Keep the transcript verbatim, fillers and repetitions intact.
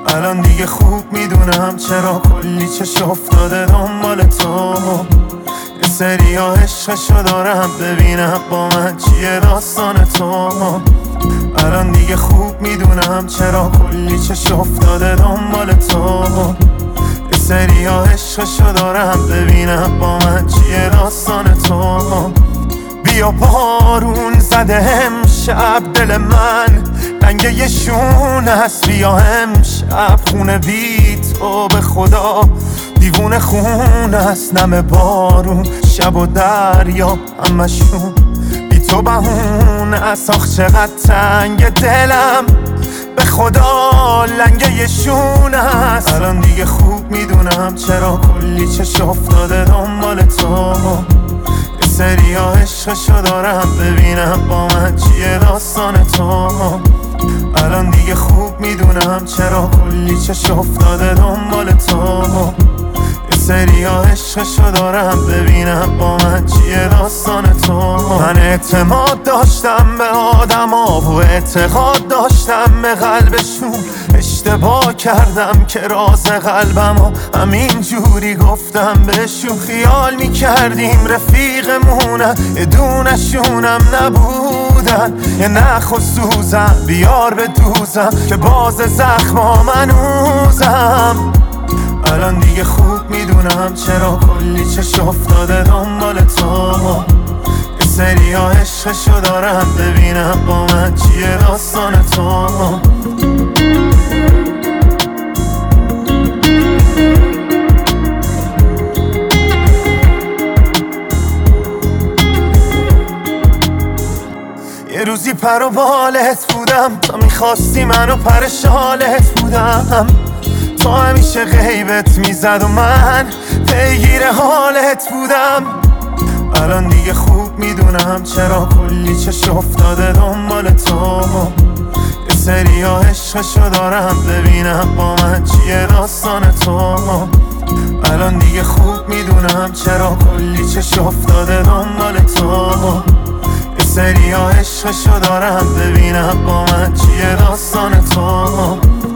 الان دیگه خوب میدونم چرا کلی چش افتاده دنبال تو. یه سری ها عشقشو دارم ببینم با من چیه داستان تو. الان دیگه خوب میدونم چرا کلی چش افتاده دنبال تو. یه سری ها عشقشو دارم ببینم با من چیه داستان تو. بیا بارون زده امشب دل من رنگ یه شون هست. بیا امشب خونه بی تو به خدا دیوونه خون است. نم بارون شب و دریا همشون بی تو بهون است. آخ چقدر تنگ دلم به خدا لنگ یه شون است. الان دیگه خوب میدونم چرا کلی چش افتاده دنبال تو. سری ها عشقشو دارم ببینم با من چیه داستان تو. الان دیگه خوب میدونم چرا کلی چش افتاده دنبال تو. سری ها عشقشو دارم ببینم با من چیه داستان تو. من اعتماد داشتم به آدم ها و اعتقاد داشتم به قلبشون. اشتباه کردم که راز قلبم ها همین جوری گفتم بهشون. خیال میکردیم رفیقمونن یه دونشونم نبودن. یه نخ و سوزم بیار به دوزم که باز زخما منوزم. الان دیگه خوب میدونم چرا کلی چش افتاده دنبال تو. یه سری ها عشقشو دارم ببینم با من چیه داستان تو. یه روزی پر و بالت بودم تا میخواستی منو پر شالت بودم. تو همیشه غیبت میزد و من پیگیر حالت بودم. الان دیگه خوب میدونم چرا کلی چش افتاده دنبال تو. یه سری ها عشقشو دارم ببینم با من چیه داستان تو. الان دیگه خوب میدونم چرا کلی چش افتاده دنبال تو. یه سری ها عشقشو دارم ببینم با من چیه داستان تو.